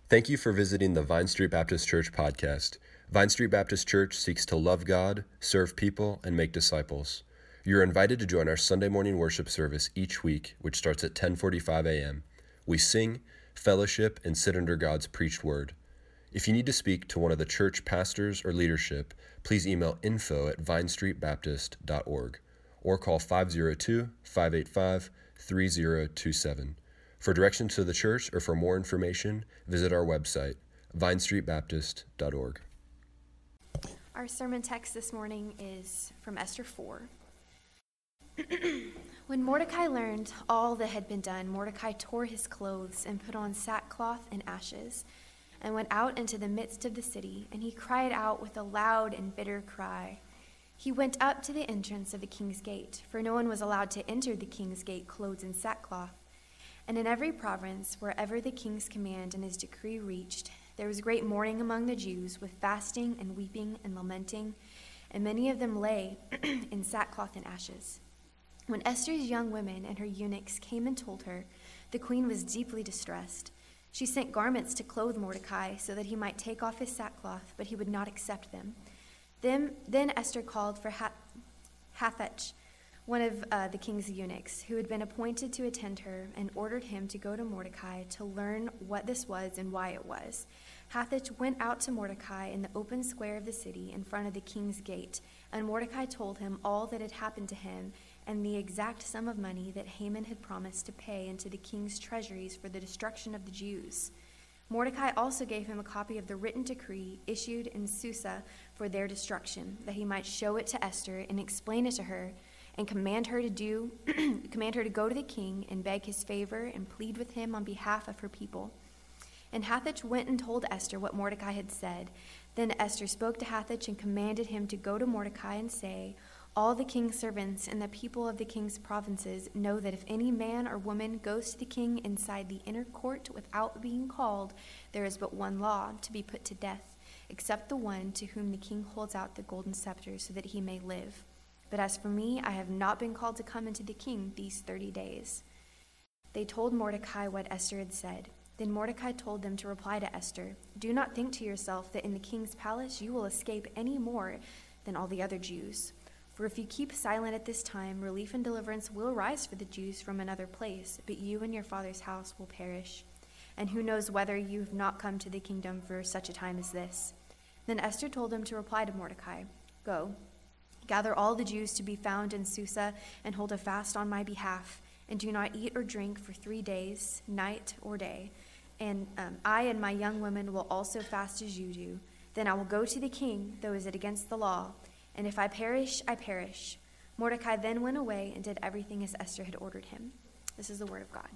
Thank you for visiting the Vine Street Baptist Church podcast. Vine Street Baptist Church seeks to love God, serve people, and make disciples. You're invited to join our Sunday morning worship service each week, which starts at 10:45 a.m. We sing, fellowship, and sit under God's preached word. If you need to speak to one of the church pastors or leadership, please email info@vinestreetbaptist.org or call 502-585-3027. For directions to the church or for more information, visit our website, vinestreetbaptist.org. Our sermon text this morning is from Esther 4. When Mordecai learned all that had been done, Mordecai tore his clothes and put on sackcloth and ashes, and went out into the midst of the city, and he cried out with a loud and bitter cry. He went up to the entrance of the king's gate, for no one was allowed to enter the king's gate clothed in sackcloth. And in every province, wherever the king's command and his decree reached, there was great mourning among the Jews, with fasting and weeping and lamenting, and many of them lay in sackcloth and ashes. When Esther's young women and her eunuchs came and told her, the queen was deeply distressed. She sent garments to clothe Mordecai so that he might take off his sackcloth, but he would not accept them. Then Esther called for Hathach, one of the king's eunuchs, who had been appointed to attend her, and ordered him to go to Mordecai to learn what this was and why it was. Hathach went out to Mordecai in the open square of the city in front of the king's gate, and Mordecai told him all that had happened to him and the exact sum of money that Haman had promised to pay into the king's treasuries for the destruction of the Jews. Mordecai also gave him a copy of the written decree issued in Susa for their destruction, that he might show it to Esther and explain it to her, and command her to go to the king and beg his favor and plead with him on behalf of her people. And Hathach went and told Esther what Mordecai had said. Then Esther spoke to Hathach and commanded him to go to Mordecai and say, all the king's servants and the people of the king's provinces know that if any man or woman goes to the king inside the inner court without being called, there is but one law, to be put to death, except the one to whom the king holds out the golden scepter so that he may live. But as for me, I have not been called to come into the king these 30 days. They told Mordecai what Esther had said. Then Mordecai told them to reply to Esther, do not think to yourself that in the king's palace you will escape any more than all the other Jews. For if you keep silent at this time, relief and deliverance will rise for the Jews from another place, but you and your father's house will perish. And who knows whether you have not come to the kingdom for such a time as this. Then Esther told them to reply to Mordecai, go, gather all the Jews to be found in Susa and hold a fast on my behalf, and do not eat or drink for 3 days, night or day. And I and my young women will also fast as you do. Then I will go to the king, though is it against the law, and if I perish, I perish. Mordecai then went away and did everything as Esther had ordered him. This is the word of God.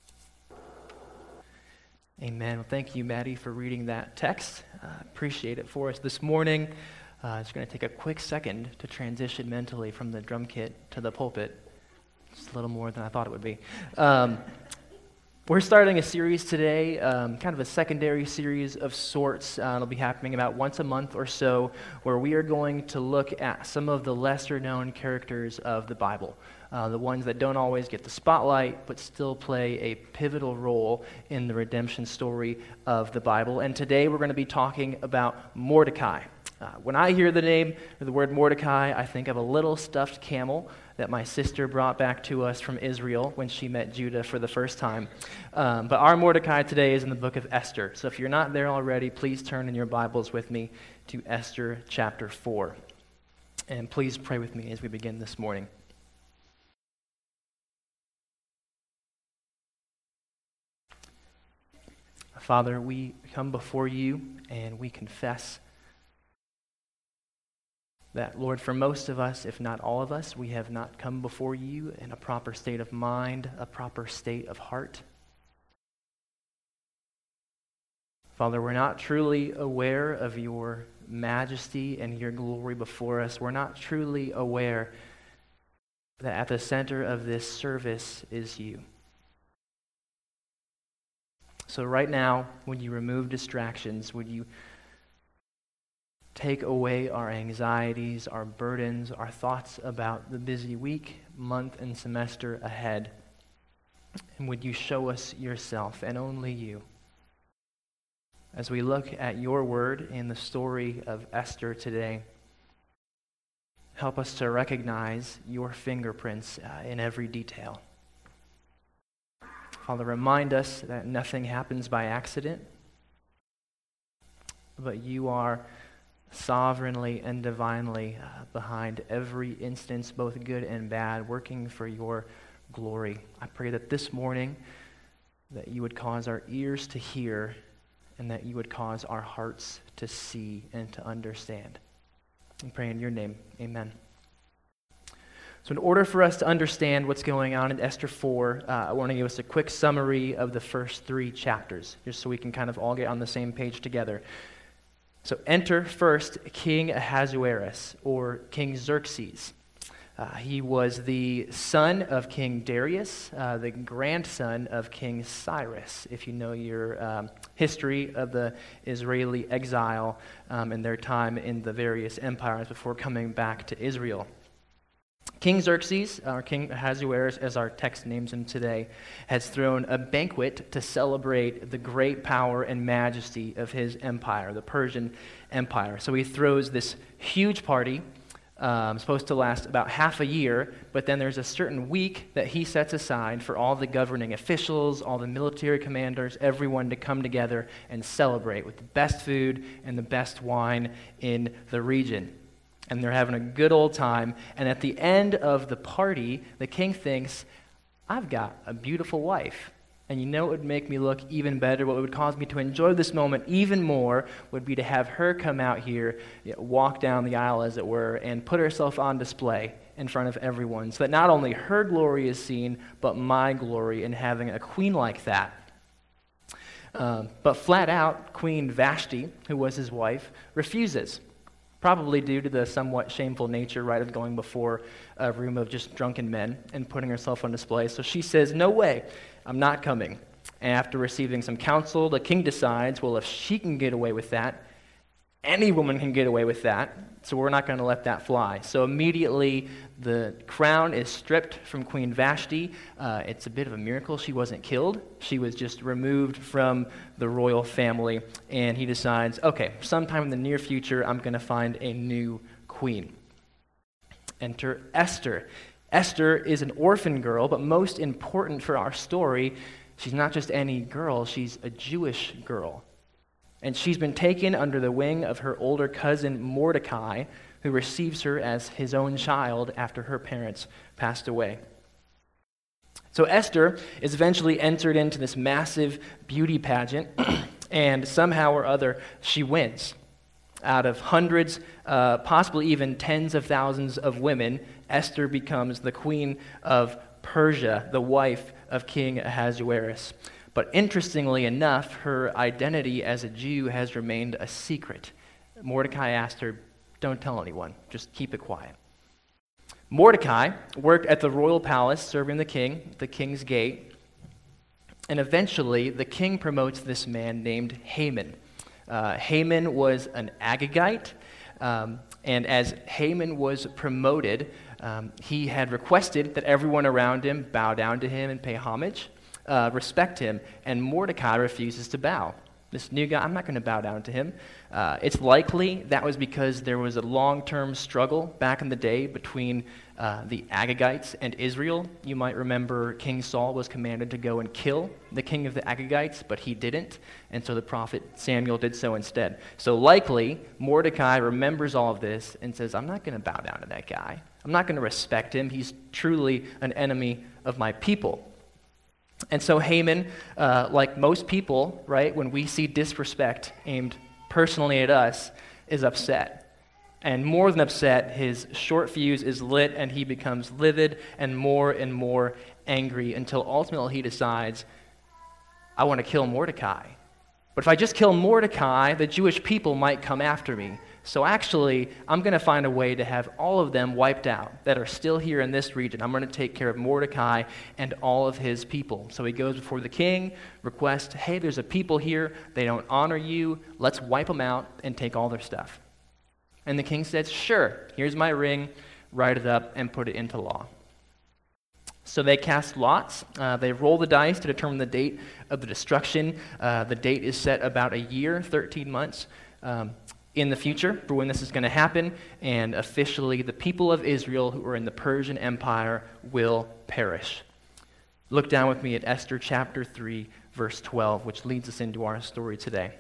Amen. Well, thank you, Maddie, for reading that text. Appreciate it for us this morning. It's going to take a quick second to transition mentally from the drum kit to the pulpit. Just a little more than I thought it would be. We're starting a series today, kind of a secondary series of sorts. It'll be happening about once a month or so, where we are going to look at some of the lesser-known characters of the Bible, the ones that don't always get the spotlight, but still play a pivotal role in the redemption story of the Bible. And today we're going to be talking about Mordecai. When I hear the name or the word Mordecai, I think of a little stuffed camel that my sister brought back to us from Israel when she met Judah for the first time. But our Mordecai today is in the book of Esther. So if you're not there already, please turn in your Bibles with me to Esther chapter 4. And please pray with me as we begin this morning. Father, we come before you and we confess that, Lord, for most of us, if not all of us, we have not come before you in a proper state of mind, a proper state of heart. Father, we're not truly aware of your majesty and your glory before us. We're not truly aware that at the center of this service is you. So right now, would you remove distractions? Would you take away our anxieties, our burdens, our thoughts about the busy week, month, and semester ahead? And would you show us yourself and only you? as we look at your word in the story of Esther today, help us to recognize your fingerprints in every detail. Father, remind us that nothing happens by accident, but you are sovereignly and divinely behind every instance, both good and bad, working for your glory. I pray that this morning that you would cause our ears to hear and that you would cause our hearts to see and to understand. I pray in your name, amen. So in order for us to understand what's going on in Esther 4, I want to give us a quick summary of the first 3 chapters, just so we can kind of all get on the same page together. So enter first King Ahasuerus, or King Xerxes. He was the son of King Darius, the grandson of King Cyrus, if you know your history of the Israeli exile and their time in the various empires before coming back to Israel. King Xerxes, or King Ahasuerus, as our text names him today, has thrown a banquet to celebrate the great power and majesty of his empire, the Persian Empire. So he throws this huge party, supposed to last about half a year, but then there's a certain week that he sets aside for all the governing officials, all the military commanders, everyone to come together and celebrate with the best food and the best wine in the region. And they're having a good old time. And at the end of the party, the king thinks, I've got a beautiful wife. And you know what would make me look even better, what would cause me to enjoy this moment even more, would be to have her come out here, walk down the aisle, as it were, and put herself on display in front of everyone, so that not only her glory is seen, but my glory in having a queen like that. But flat out, Queen Vashti, who was his wife, refuses. Probably due to the somewhat shameful nature, right, of going before a room of just drunken men and putting herself on display. So she says, no way, I'm not coming. And after receiving some counsel, the king decides, well, if she can get away with that, any woman can get away with that, so we're not going to let that fly. So immediately, the crown is stripped from Queen Vashti. It's a bit of a miracle she wasn't killed. She was just removed from the royal family, and he decides, okay, sometime in the near future, I'm going to find a new queen. Enter Esther. Esther is an orphan girl, but most important for our story, she's not just any girl, she's a Jewish girl. And she's been taken under the wing of her older cousin Mordecai, who receives her as his own child after her parents passed away. So Esther is eventually entered into this massive beauty pageant, and somehow or other, she wins. Out of hundreds, possibly even tens of thousands of women, Esther becomes the queen of Persia, the wife of King Ahasuerus. But interestingly enough, her identity as a Jew has remained a secret. Mordecai asked her, don't tell anyone, just keep it quiet. Mordecai worked at the royal palace serving the king, the king's gate, and eventually the king promotes this man named Haman. Haman was an Agagite, and as Haman was promoted, he had requested that everyone around him bow down to him and pay homage. Respect him, and Mordecai refuses to bow. This new guy, I'm not going to bow down to him. It's likely that was because there was a long-term struggle back in the day between the Agagites and Israel. You might remember King Saul was commanded to go and kill the king of the Agagites, but he didn't, and so the prophet Samuel did so instead. So likely, Mordecai remembers all of this and says, I'm not going to bow down to that guy. I'm not going to respect him. He's truly an enemy of my people. And so Haman, like most people, right, when we see disrespect aimed personally at us, is upset. And more than upset, his short fuse is lit and he becomes livid and more angry until ultimately he decides, I want to kill Mordecai. But if I just kill Mordecai, the Jewish people might come after me. So actually, I'm going to find a way to have all of them wiped out that are still here in this region. I'm going to take care of Mordecai and all of his people. So he goes before the king, requests, hey, there's a people here. They don't honor you. Let's wipe them out and take all their stuff. And the king says, sure, here's my ring. Write it up and put it into law. So they cast lots. They roll the dice to determine the date of the destruction. The date is set about a year, 13 months in the future for when this is going to happen. And officially, the people of Israel who are in the Persian Empire will perish. Look down with me at Esther chapter 3, verse 12, which leads us into our story today.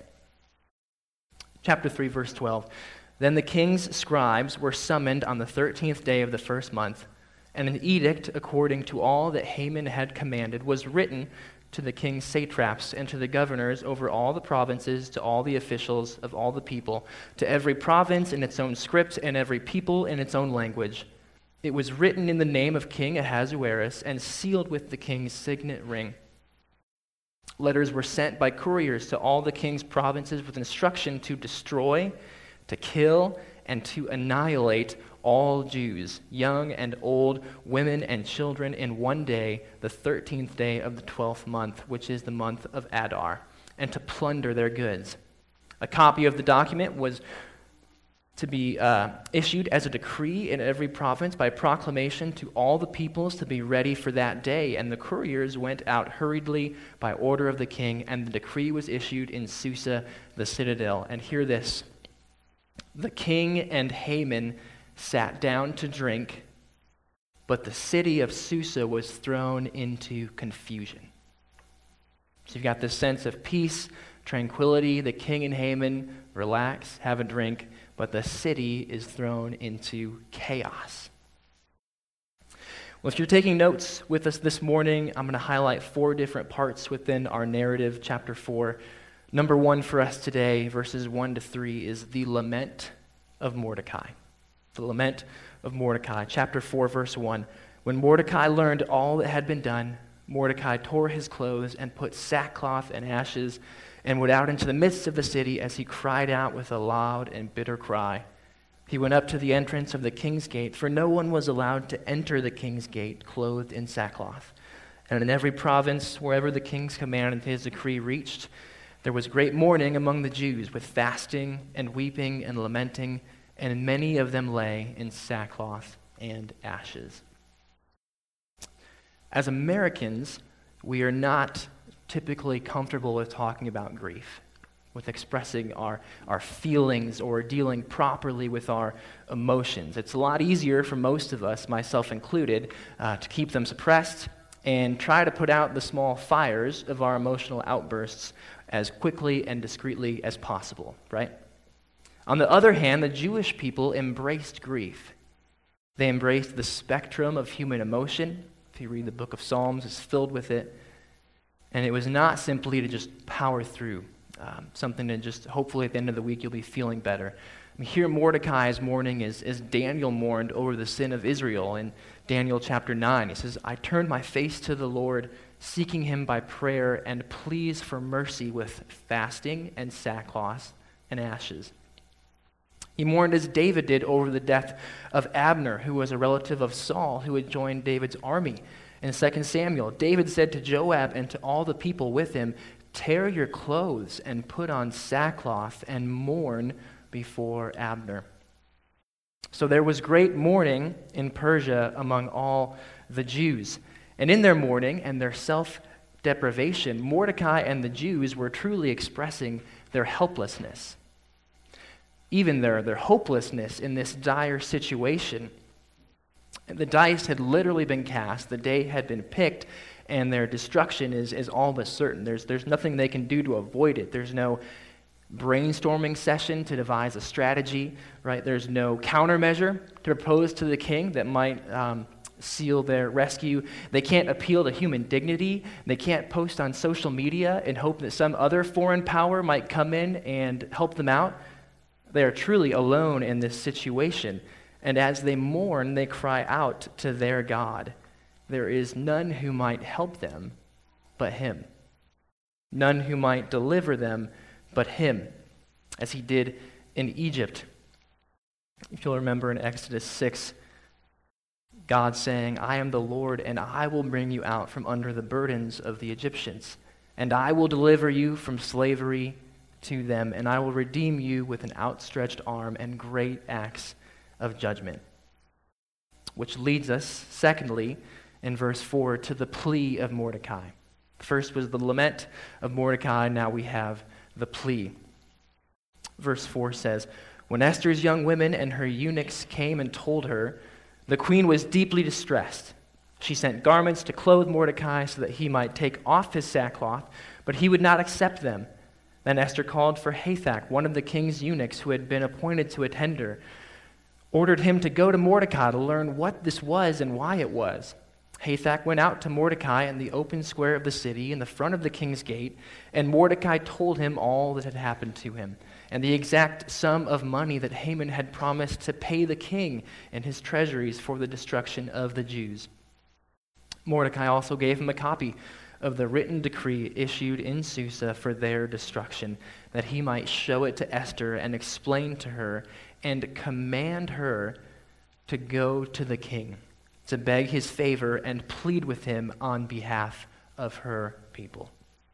Chapter 3, verse 12. Then the king's scribes were summoned on the 13th day of the first month, and an edict according to all that Haman had commanded was written to the king's satraps and to the governors over all the provinces, to all the officials of all the people, to every province in its own script and every people in its own language. It was written in the name of King Ahasuerus and sealed with the king's signet ring. Letters were sent by couriers to all the king's provinces with instruction to destroy, to kill, and to annihilate all Jews, young and old, women and children, in one day, the 13th day of the 12th month, which is the month of Adar, and to plunder their goods. A copy of the document was to be issued as a decree in every province by proclamation to all the peoples to be ready for that day. And the couriers went out hurriedly by order of the king, and the decree was issued in Susa, the citadel. And hear this: the king and Haman sat down to drink, but the city of Susa was thrown into confusion. So you've got this sense of peace, tranquility. The king and Haman relax, have a drink, but the city is thrown into chaos. Well, if you're taking notes with us this morning, I'm going to highlight 4 different parts within our narrative, chapter 4. Number 1 for us today, verses 1 to 3, is the lament of Mordecai. The lament of Mordecai. Chapter 4, verse 1. When Mordecai learned all that had been done, Mordecai tore his clothes and put sackcloth and ashes and went out into the midst of the city as he cried out with a loud and bitter cry. He went up to the entrance of the king's gate, for no one was allowed to enter the king's gate clothed in sackcloth. And in every province, wherever the king's command and his decree reached, there was great mourning among the Jews, with fasting and weeping and lamenting, and many of them lay in sackcloth and ashes. As Americans, we are not typically comfortable with talking about grief, with expressing our feelings or dealing properly with our emotions. It's a lot easier for most of us, myself included, to keep them suppressed and try to put out the small fires of our emotional outbursts as quickly and discreetly as possible, right? On the other hand, the Jewish people embraced grief. They embraced the spectrum of human emotion. If you read the book of Psalms, it's filled with it. And it was not simply to just power through, something to just, hopefully at the end of the week, you'll be feeling better. I mean, here Mordecai's mourning is Daniel mourned over the sin of Israel in Daniel chapter 9. He says, I turned my face to the Lord, seeking him by prayer and pleas for mercy with fasting and sackcloth and ashes. He mourned as David did over the death of Abner, who was a relative of Saul, who had joined David's army. In 2 Samuel, David said to Joab and to all the people with him, tear your clothes and put on sackcloth and mourn before Abner. So there was great mourning in Persia among all the Jews. And in their mourning and their self-deprivation, Mordecai and the Jews were truly expressing their helplessness, even their hopelessness in this dire situation. The dice had literally been cast, the day had been picked, and their destruction is all but certain. There's nothing they can do to avoid it. There's no brainstorming session to devise a strategy, right? There's no countermeasure to propose to the king that might seal their rescue. They can't appeal to human dignity. They can't post on social media and hope that some other foreign power might come in and help them out. They are truly alone in this situation. And as they mourn, they cry out to their God. There is none who might help them but him. None who might deliver them but him, as he did in Egypt. If you'll remember in Exodus 6, God saying, I am the Lord, and I will bring you out from under the burdens of the Egyptians, and I will deliver you from slavery to them, and I will redeem you with an outstretched arm and great acts of judgment. Which leads us, secondly, in verse 4 to the plea of Mordecai. First was the lament of Mordecai, now we have the plea. Verse 4 says, "When Esther's young women and her eunuchs came and told her, the queen was deeply distressed. She sent garments to clothe Mordecai so that he might take off his sackcloth, but he would not accept them. Then Esther called for Hathach, one of the king's eunuchs who had been appointed to attend her, ordered him to go to Mordecai to learn what this was and why it was. Hathach went out to Mordecai in the open square of the city in the front of the king's gate, and Mordecai told him all that had happened to him, and the exact sum of money that Haman had promised to pay the king and his treasuries for the destruction of the Jews. Mordecai also gave him a copy of the written decree issued in Susa for their destruction, that he might show it to Esther and explain to her and command her to go to the king, to beg his favor and plead with him on behalf of her people."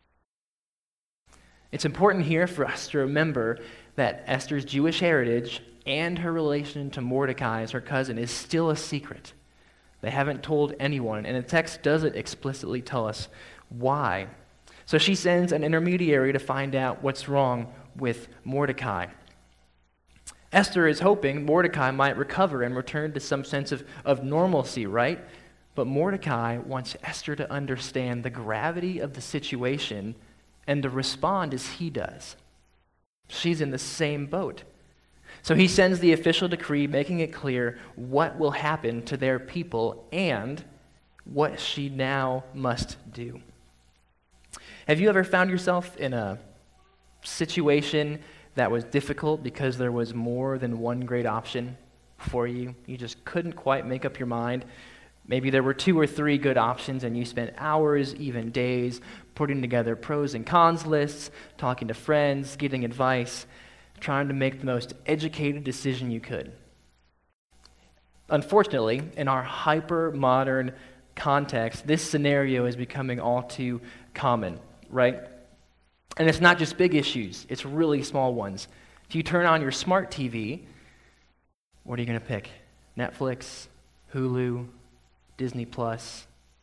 It's important here for us to remember that Esther's Jewish heritage and her relation to Mordecai as her cousin is still a secret. They haven't told anyone, and the text doesn't explicitly tell us why. So she sends an intermediary to find out what's wrong with Mordecai. Esther is hoping Mordecai might recover and return to some sense of normalcy, right? But Mordecai wants Esther to understand the gravity of the situation and to respond as he does. She's in the same boat. So he sends the official decree making it clear what will happen to their people and what she now must do. Have you ever found yourself in a situation that was difficult because there was more than one great option for you? You just couldn't quite make up your mind. Maybe there were 2 or 3 good options and you spent hours, even days, putting together pros and cons lists, talking to friends, getting advice, trying to make the most educated decision you could. Unfortunately, in our hyper-modern context, this scenario is becoming all too common, right? And it's not just big issues, it's really small ones. If you turn on your smart TV, what are you going to pick? Netflix, Hulu, Disney Plus,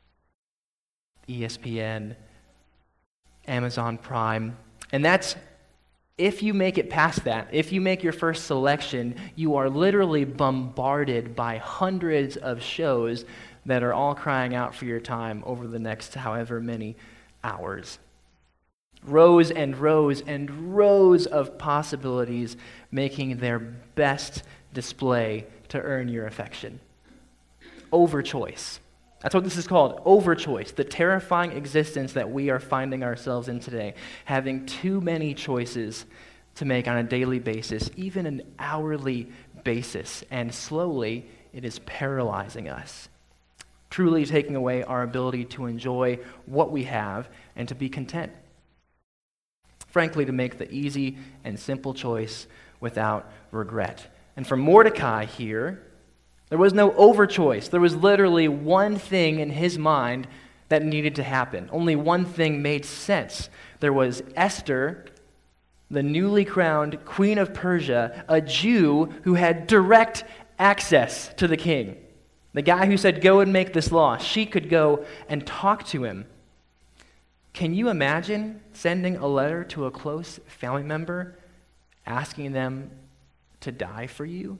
ESPN, Amazon Prime. And that's, if you make it past that, if you make your first selection, you are literally bombarded by hundreds of shows that are all crying out for your time over the next however many hours. Rows and rows and rows of possibilities making their best display to earn your affection. Overchoice. That's what this is called, overchoice, the terrifying existence that we are finding ourselves in today, having too many choices to make on a daily basis, even an hourly basis, and slowly it is paralyzing us, truly taking away our ability to enjoy what we have and to be content. Frankly, to make the easy and simple choice without regret. And for Mordecai here, there was no overchoice. There was literally one thing in his mind that needed to happen. Only one thing made sense. There was Esther, the newly crowned Queen of Persia, a Jew who had direct access to the king. The guy who said, "Go and make this law," she could go and talk to him. Can you imagine sending a letter to a close family member asking them to die for you?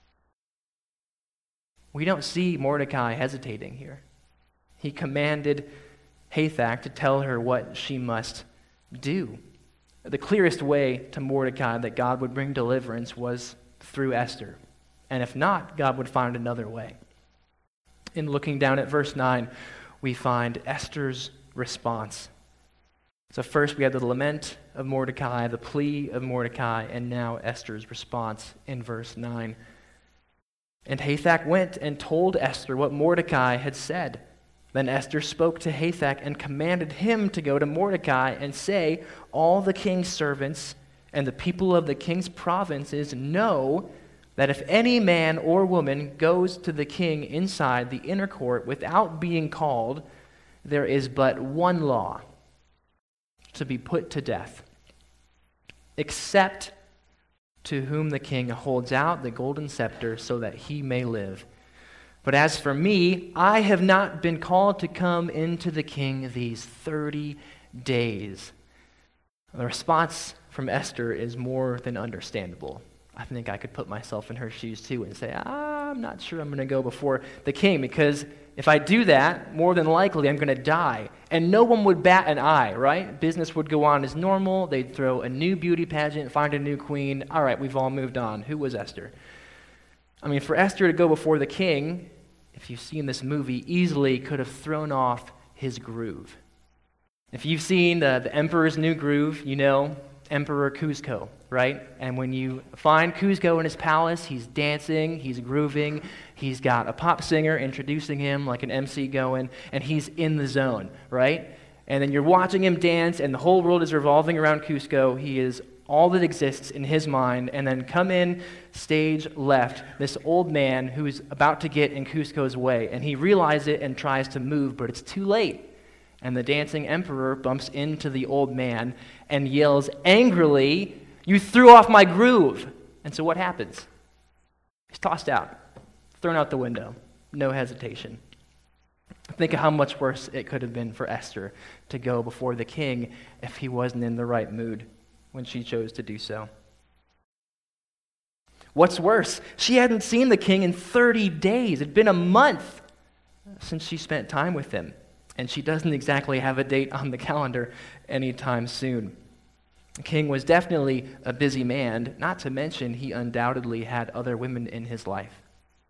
We don't see Mordecai hesitating here. He commanded Hathach to tell her what she must do. The clearest way to Mordecai that God would bring deliverance was through Esther. And if not, God would find another way. In looking down at verse 9, we find Esther's response. So first we have the lament of Mordecai, the plea of Mordecai, and now Esther's response in verse 9. And Hathach went and told Esther what Mordecai had said. Then Esther spoke to Hathach and commanded him to go to Mordecai and say, "All the king's servants and the people of the king's provinces know that if any man or woman goes to the king inside the inner court without being called, there is but one law: to be put to death, except to whom the king holds out the golden scepter so that he may live. But as for me, I have not been called to come into the king these 30 days. The response from Esther is more than understandable. I think I could put myself in her shoes too and say, I'm not sure I'm going to go before the king, because if I do that, more than likely I'm going to die. And no one would bat an eye, right? Business would go on as normal. They'd throw a new beauty pageant, find a new queen. All right, we've all moved on. Who was Esther? I mean, for Esther to go before the king, if you've seen this movie, easily could have thrown off his groove. If you've seen the Emperor's New Groove, you know Emperor Kuzco, right? And when you find Kuzco in his palace, he's dancing, he's grooving, he's got a pop singer introducing him like an MC going, and he's in the zone, right? And then you're watching him dance, and the whole world is revolving around Kuzco. He is all that exists in his mind. And then come in stage left, this old man who's about to get in Kuzco's way, and he realizes it and tries to move, but it's too late. And the dancing emperor bumps into the old man and yells angrily, "You threw off my groove!" And so what happens? He's tossed out, thrown out the window, no hesitation. Think of how much worse it could have been for Esther to go before the king if he wasn't in the right mood when she chose to do so. What's worse, she hadn't seen the king in 30 days. It'd been a month since she spent time with him. And she doesn't exactly have a date on the calendar anytime soon. The king was definitely a busy man, not to mention he undoubtedly had other women in his life.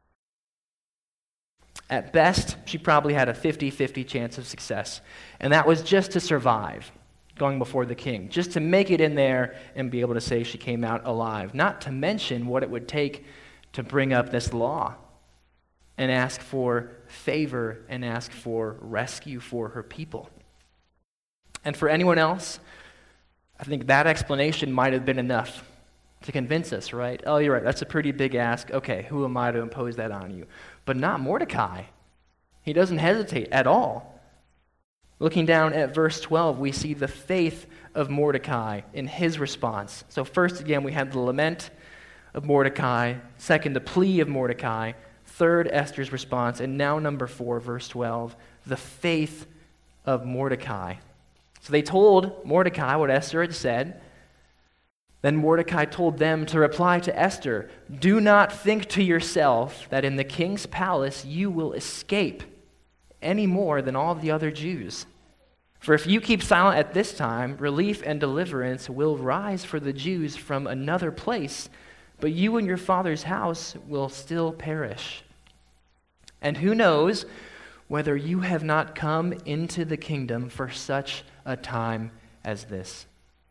At best, she probably had a 50-50 chance of success, and that was just to survive going before the king, just to make it in there and be able to say she came out alive, not to mention what it would take to bring up this law and ask for favor and ask for rescue for her people. And for anyone else, I think that explanation might have been enough to convince us, right? Oh, you're right, that's a pretty big ask. Okay, who am I to impose that on you? But not Mordecai. He doesn't hesitate at all. Looking down at verse 12, we see the faith of Mordecai in his response. So first, again, we have the lament of Mordecai. Second, the plea of Mordecai. Third, Esther's response. And now number 4, verse 12, the faith of Mordecai. So they told Mordecai what Esther had said. Then Mordecai told them to reply to Esther, "Do not think to yourself that in the king's palace you will escape any more than all the other Jews. For if you keep silent at this time, relief and deliverance will rise for the Jews from another place, but you and your father's house will still perish. And who knows whether you have not come into the kingdom for such a time as this?"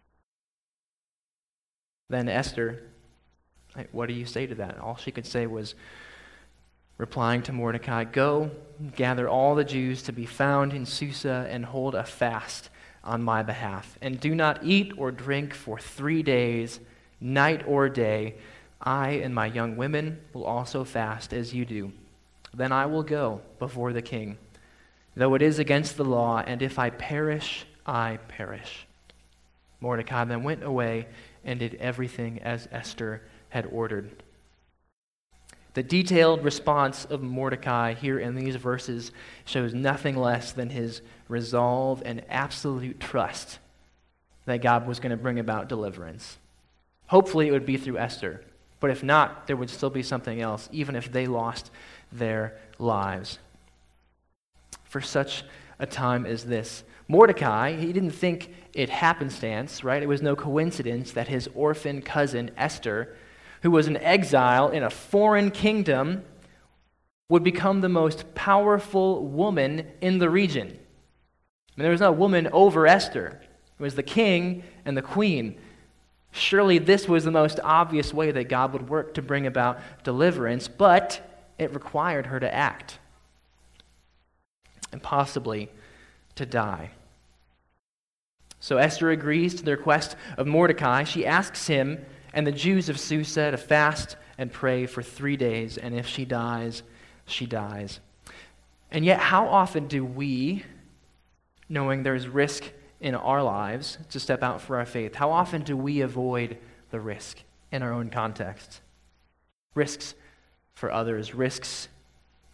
Then Esther, what do you say to that? All she could say was, replying to Mordecai, "Go, gather all the Jews to be found in Susa and hold a fast on my behalf. And do not eat or drink for 3 days, night or day. I and my young women will also fast as you do. Then I will go before the king, though it is against the law, and if I perish, I perish." Mordecai then went away and did everything as Esther had ordered. The detailed response of Mordecai here in these verses shows nothing less than his resolve and absolute trust that God was going to bring about deliverance. Hopefully it would be through Esther, but if not, there would still be something else, even if they lost their lives. For such a time as this, Mordecai, he didn't think it happenstance, right? It was no coincidence that his orphan cousin Esther, who was an exile in a foreign kingdom, would become the most powerful woman in the region. I mean, there was no woman over Esther. It was the king and the queen. Surely this was the most obvious way that God would work to bring about deliverance, but it required her to act and possibly to die. So Esther agrees to the request of Mordecai. She asks him and the Jews of Susa to fast and pray for 3 days, and if she dies, she dies. And yet, how often do we, knowing there's risk in our lives to step out for our faith, how often do we avoid the risk in our own context? Risks for others, risks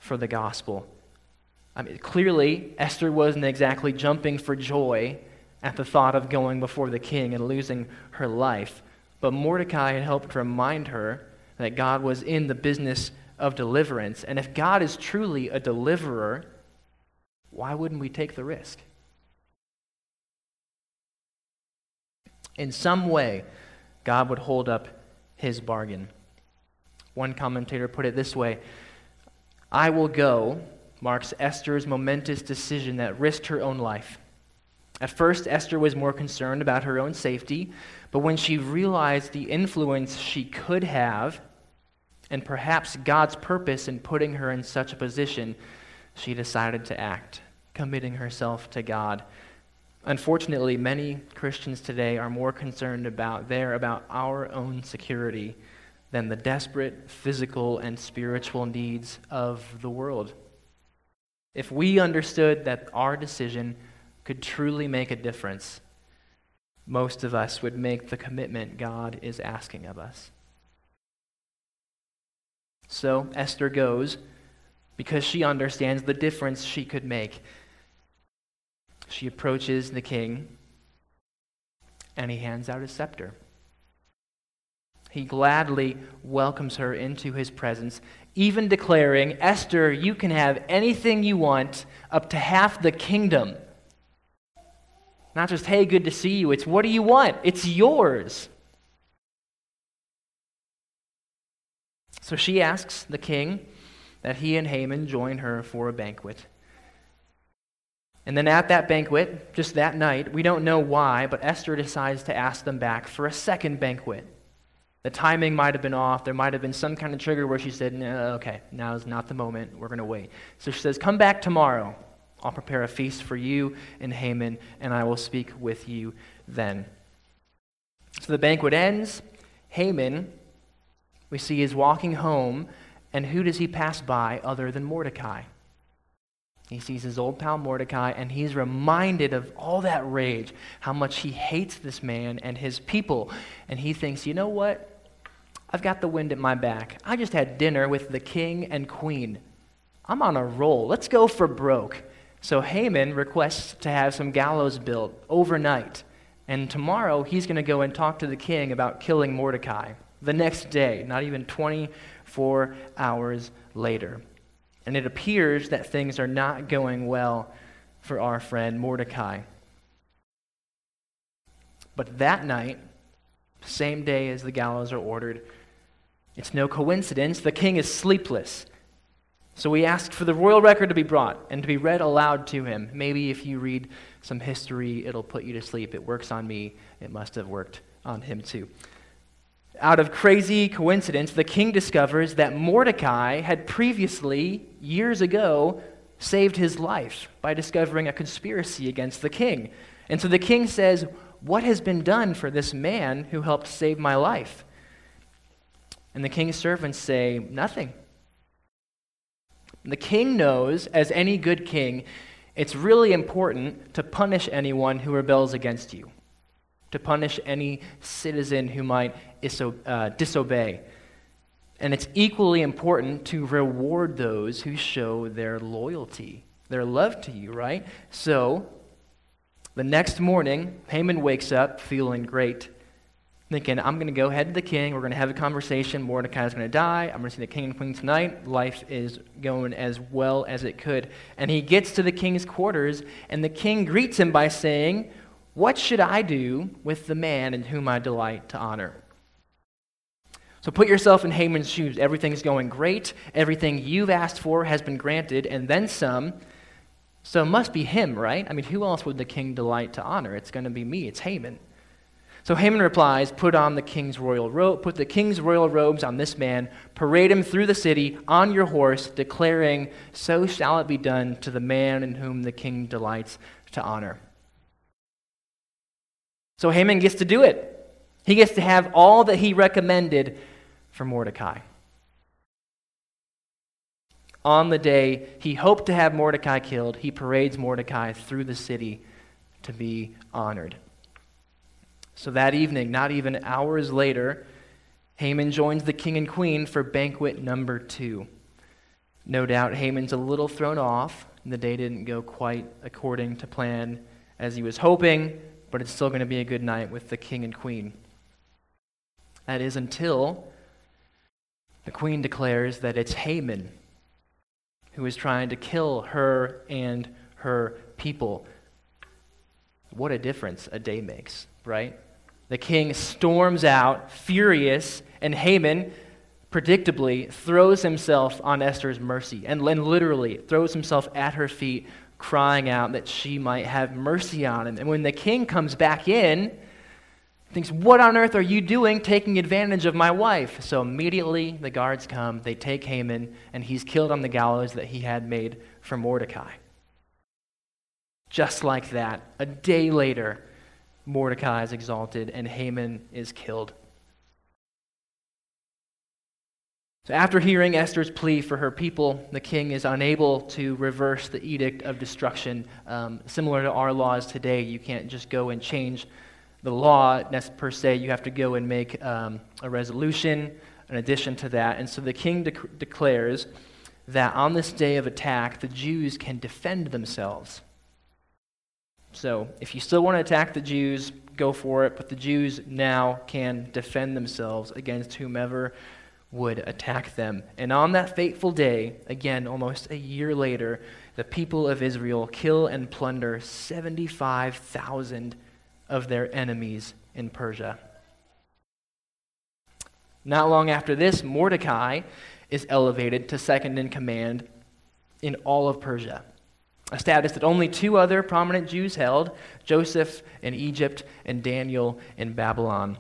for the gospel. I mean, clearly, Esther wasn't exactly jumping for joy at the thought of going before the king and losing her life, but Mordecai had helped remind her that God was in the business of deliverance, and if God is truly a deliverer, why wouldn't we take the risk? In some way, God would hold up his bargain. One commentator put it this way: "I will go" marks Esther's momentous decision that risked her own life. At first, Esther was more concerned about her own safety, but when she realized the influence she could have, and perhaps God's purpose in putting her in such a position, she decided to act, committing herself to God. Unfortunately, many Christians today are more concerned about our own security than the desperate physical and spiritual needs of the world. If we understood that our decision could truly make a difference, most of us would make the commitment God is asking of us. So Esther goes because she understands the difference she could make. She approaches the king, and he hands out his scepter. He gladly welcomes her into his presence, even declaring, "Esther, you can have anything you want, up to half the kingdom." Not just, "Hey, good to see you." It's, "What do you want? It's yours." So she asks the king that he and Haman join her for a banquet. And then at that banquet, just that night, we don't know why, but Esther decides to ask them back for a second banquet. The timing might have been off. There might have been some kind of trigger where she said, "No, okay, now is not the moment. We're going to wait." So she says, "Come back tomorrow. I'll prepare a feast for you and Haman, and I will speak with you then." So the banquet ends. Haman, we see, is walking home, and who does he pass by other than Mordecai? He sees his old pal Mordecai, and he's reminded of all that rage, how much he hates this man and his people. And he thinks, "You know what? I've got the wind at my back. I just had dinner with the king and queen. I'm on a roll. Let's go for broke." So Haman requests to have some gallows built overnight. And tomorrow, he's going to go and talk to the king about killing Mordecai. The next day, not even 24 hours later. And it appears that things are not going well for our friend Mordecai. But that night, same day as the gallows are ordered, it's no coincidence, the king is sleepless. So he asked for the royal record to be brought and to be read aloud to him. Maybe if you read some history, it'll put you to sleep. It works on me. It must have worked on him too. Out of crazy coincidence, the king discovers that Mordecai had previously, years ago, saved his life by discovering a conspiracy against the king. And so the king says, "What has been done for this man who helped save my life?" And the king's servants say, "Nothing." The king knows, as any good king, it's really important to punish anyone who rebels against you, to punish any citizen who might disobey. And it's equally important to reward those who show their loyalty, their love to you, right? So, the next morning, Haman wakes up feeling great, thinking, "I'm going to go head to the king, we're going to have a conversation, Mordecai's going to die, I'm going to see the king and queen tonight, life is going as well as it could." And he gets to the king's quarters, and the king greets him by saying, "What should I do with the man in whom I delight to honor?" So put yourself in Haman's shoes. Everything's going great. Everything you've asked for has been granted, and then some. So it must be him, right? I mean, who else would the king delight to honor? It's going to be me. It's Haman. So Haman replies, put the king's royal robes on this man, parade him through the city on your horse, declaring, "So shall it be done to the man in whom the king delights to honor." So Haman gets to do it. He gets to have all that he recommended for Mordecai. On the day he hoped to have Mordecai killed, he parades Mordecai through the city to be honored. So that evening, not even hours later, Haman joins the king and queen for banquet number 2. No doubt Haman's a little thrown off. The day didn't go quite according to plan as he was hoping, but it's still going to be a good night with the king and queen. That is until the queen declares that it's Haman who is trying to kill her and her people. What a difference a day makes, right? The king storms out, furious, and Haman predictably throws himself on Esther's mercy and literally throws himself at her feet, crying out that she might have mercy on him. And when the king comes back in, thinks, "What on earth are you doing taking advantage of my wife?" So immediately the guards come, they take Haman, and he's killed on the gallows that he had made for Mordecai. Just like that, a day later, Mordecai is exalted and Haman is killed. So after hearing Esther's plea for her people, the king is unable to reverse the edict of destruction. Similar to our laws today, you can't just go and change the law per se. You have to go and make a resolution in addition to that. And so the king declares that on this day of attack, the Jews can defend themselves. So if you still want to attack the Jews, go for it, but the Jews now can defend themselves against whomever would attack them. And on that fateful day, again, almost a year later, the people of Israel kill and plunder 75,000 of their enemies in Persia. Not long after this, Mordecai is elevated to second in command in all of Persia, a status that only two other prominent Jews held, Joseph in Egypt and Daniel in Babylon.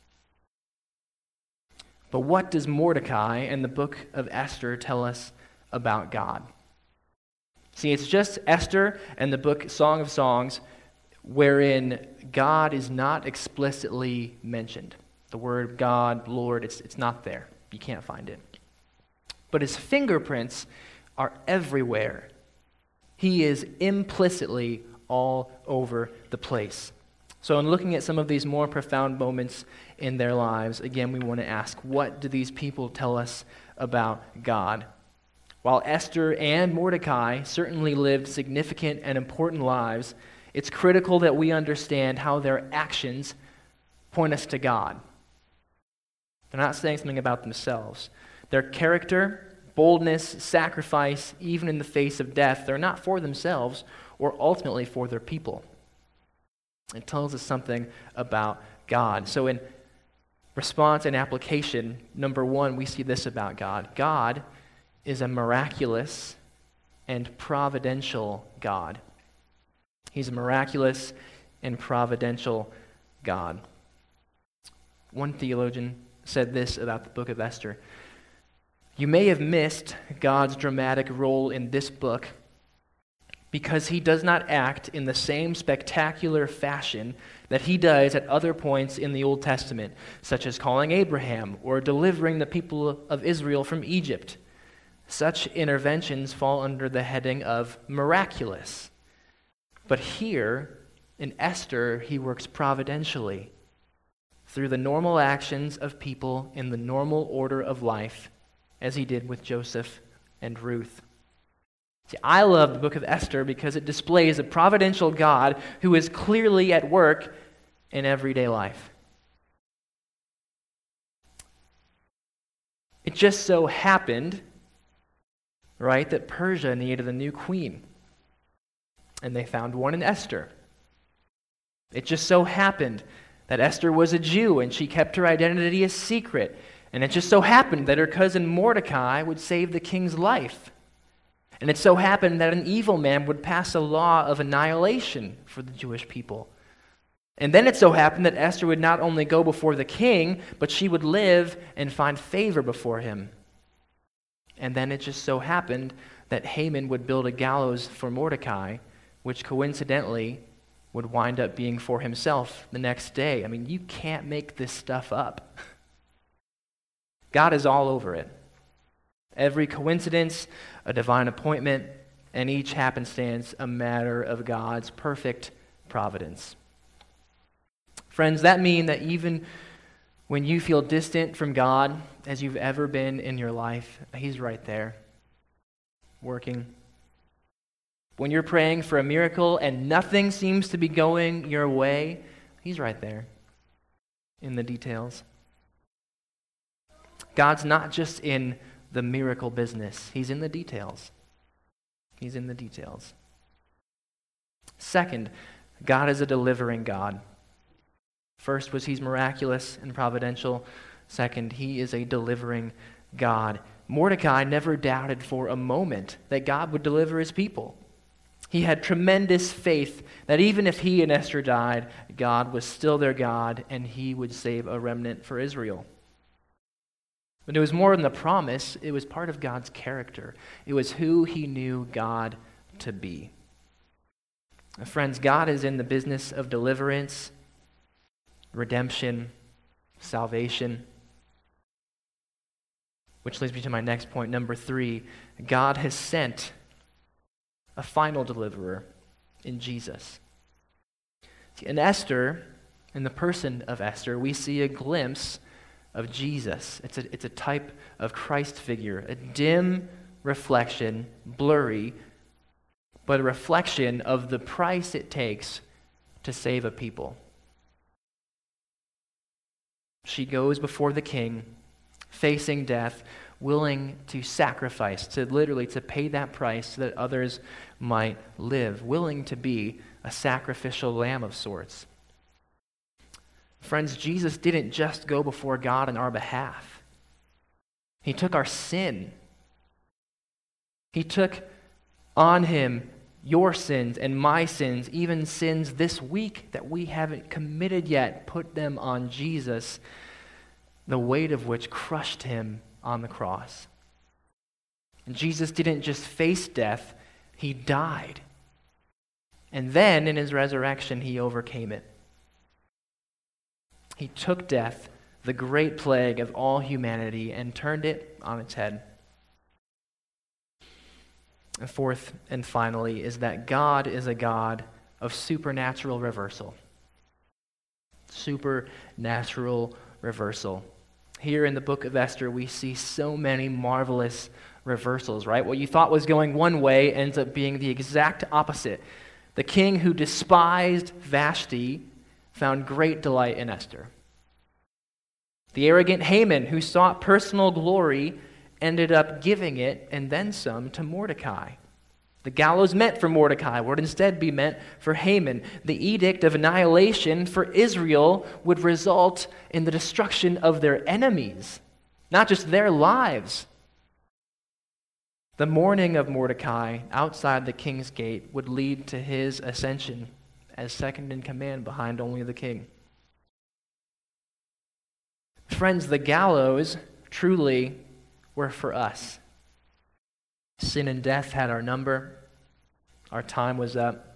But what does Mordecai and the book of Esther tell us about God? See, it's just Esther and the book Song of Songs wherein God is not explicitly mentioned. The word God, Lord, it's not there. You can't find it. But his fingerprints are everywhere. He is implicitly all over the place. So in looking at some of these more profound moments in their lives, again, we want to ask, what do these people tell us about God? While Esther and Mordecai certainly lived significant and important lives, it's critical that we understand how their actions point us to God. They're not saying something about themselves. Their character, boldness, sacrifice, even in the face of death, they're not for themselves or ultimately for their people. It tells us something about God. So in response and application, number one, we see this about God. God is a miraculous and providential God. He's a miraculous and providential God. One theologian said this about the book of Esther: "You may have missed God's dramatic role in this book because he does not act in the same spectacular fashion that he does at other points in the Old Testament, such as calling Abraham or delivering the people of Israel from Egypt. Such interventions fall under the heading of miraculous. But here, in Esther, he works providentially through the normal actions of people in the normal order of life, as he did with Joseph and Ruth." See, I love the book of Esther because it displays a providential God who is clearly at work in everyday life. It just so happened, right, that Persia needed a new queen, and they found one in Esther. It just so happened that Esther was a Jew, and she kept her identity a secret, and it just so happened that her cousin Mordecai would save the king's life. And it so happened that an evil man would pass a law of annihilation for the Jewish people. And then it so happened that Esther would not only go before the king, but she would live and find favor before him. And then it just so happened that Haman would build a gallows for Mordecai, which coincidentally would wind up being for himself the next day. I mean, you can't make this stuff up. God is all over it. Every coincidence, a divine appointment, and each happenstance a matter of God's perfect providence. Friends, that means that even when you feel distant from God as you've ever been in your life, he's right there. working. When you're praying for a miracle and nothing seems to be going your way, he's right there in the details. God's not just in the miracle business. He's in the details. He's in the details. Second, God is a delivering God. First was he's miraculous and providential. Second, he is a delivering God. Mordecai never doubted for a moment that God would deliver his people. He had tremendous faith that even if he and Esther died, God was still their God and he would save a remnant for Israel. But it was more than the promise, it was part of God's character. It was who he knew God to be. Friends, God is in the business of deliverance, redemption, salvation. Which leads me to my next point, number 3. God has sent a final deliverer in Jesus. In Esther, in the person of Esther, we see a glimpse of Jesus. It's a type of Christ figure, a dim reflection, blurry, but a reflection of the price it takes to save a people. She goes before the king, facing death, willing to sacrifice, to pay that price so that others might live, willing to be a sacrificial lamb of sorts. Friends, Jesus didn't just go before God on our behalf. He took our sin. He took on him your sins and my sins, even sins this week that we haven't committed yet, put them on Jesus, the weight of which crushed him on the cross. And Jesus didn't just face death, he died. And then in his resurrection, he overcame it. He took death, the great plague of all humanity, and turned it on its head. And fourth and finally is that God is a God of supernatural reversal. Supernatural reversal. Here in the book of Esther, we see so many marvelous reversals, right? What you thought was going one way ends up being the exact opposite. The king who despised Vashti found great delight in Esther. The arrogant Haman, who sought personal glory, ended up giving it and then some to Mordecai. The gallows meant for Mordecai would instead be meant for Haman. The edict of annihilation for Israel would result in the destruction of their enemies, not just their lives. The mourning of Mordecai outside the king's gate would lead to his ascension as second in command behind only the king. Friends, the gallows truly were for us. Sin and death had our number. Our time was up.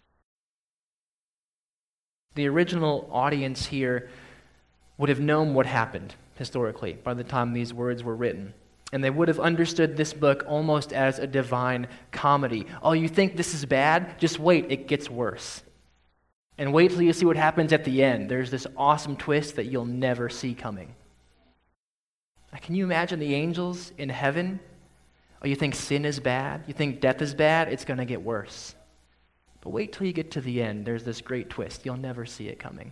The original audience here would have known what happened historically by the time these words were written. And they would have understood this book almost as a divine comedy. Oh, you think this is bad? Just wait, it gets worse. And wait till you see what happens at the end. There's this awesome twist that you'll never see coming. Now, can you imagine the angels in heaven? Oh, you think sin is bad? You think death is bad? It's going to get worse. But wait till you get to the end. There's this great twist. You'll never see it coming.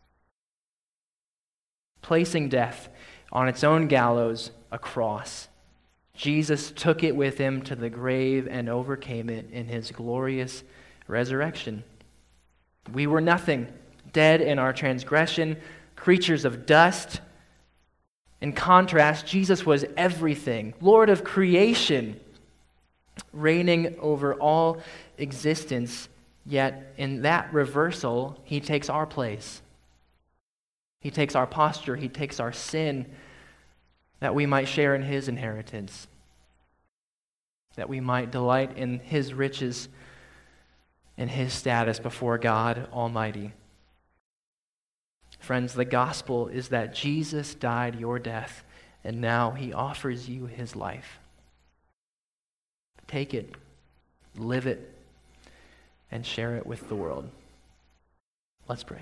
Placing death on its own gallows, a cross, Jesus took it with him to the grave and overcame it in his glorious resurrection. We were nothing, dead in our transgression, creatures of dust. In contrast, Jesus was everything, Lord of creation, reigning over all existence. Yet in that reversal, he takes our place. He takes our posture, he takes our sin, that we might share in his inheritance, that we might delight in his riches and his status before God Almighty. Friends, the gospel is that Jesus died your death, and now he offers you his life. Take it, live it, and share it with the world. Let's pray.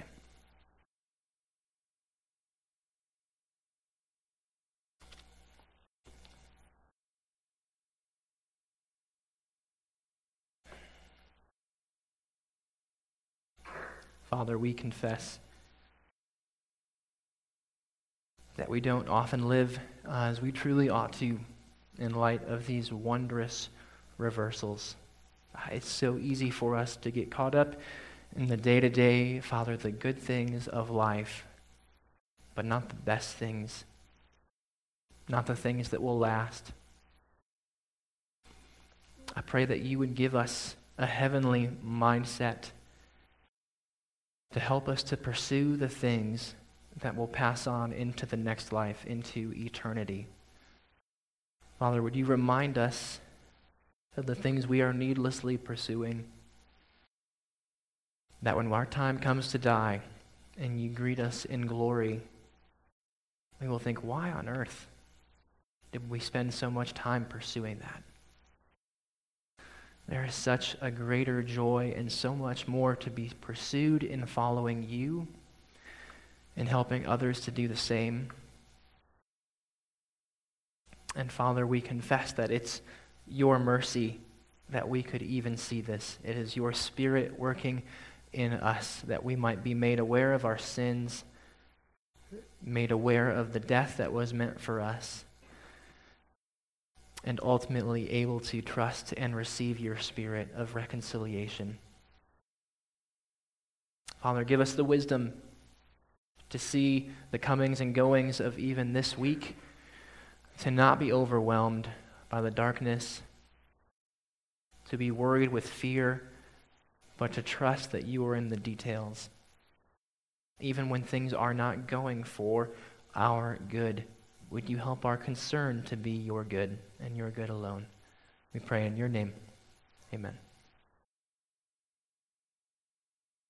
Father, we confess that we don't often live as we truly ought to in light of these wondrous reversals. It's so easy for us to get caught up in the day-to-day, Father, the good things of life, but not the best things, not the things that will last. I pray that you would give us a heavenly mindset to help us to pursue the things that will pass on into the next life, into eternity. Father, would you remind us of the things we are needlessly pursuing, that when our time comes to die and you greet us in glory, we will think, why on earth did we spend so much time pursuing that? There is such a greater joy and so much more to be pursued in following you and helping others to do the same. And Father, we confess that it's your mercy that we could even see this. It is your Spirit working in us that we might be made aware of our sins, made aware of the death that was meant for us, and ultimately able to trust and receive your Spirit of reconciliation. Father, give us the wisdom to see the comings and goings of even this week, to not be overwhelmed by the darkness, to be worried with fear, but to trust that you are in the details, even when things are not going for our good. Would you help our concern to be your good and your good alone? We pray in your name. Amen.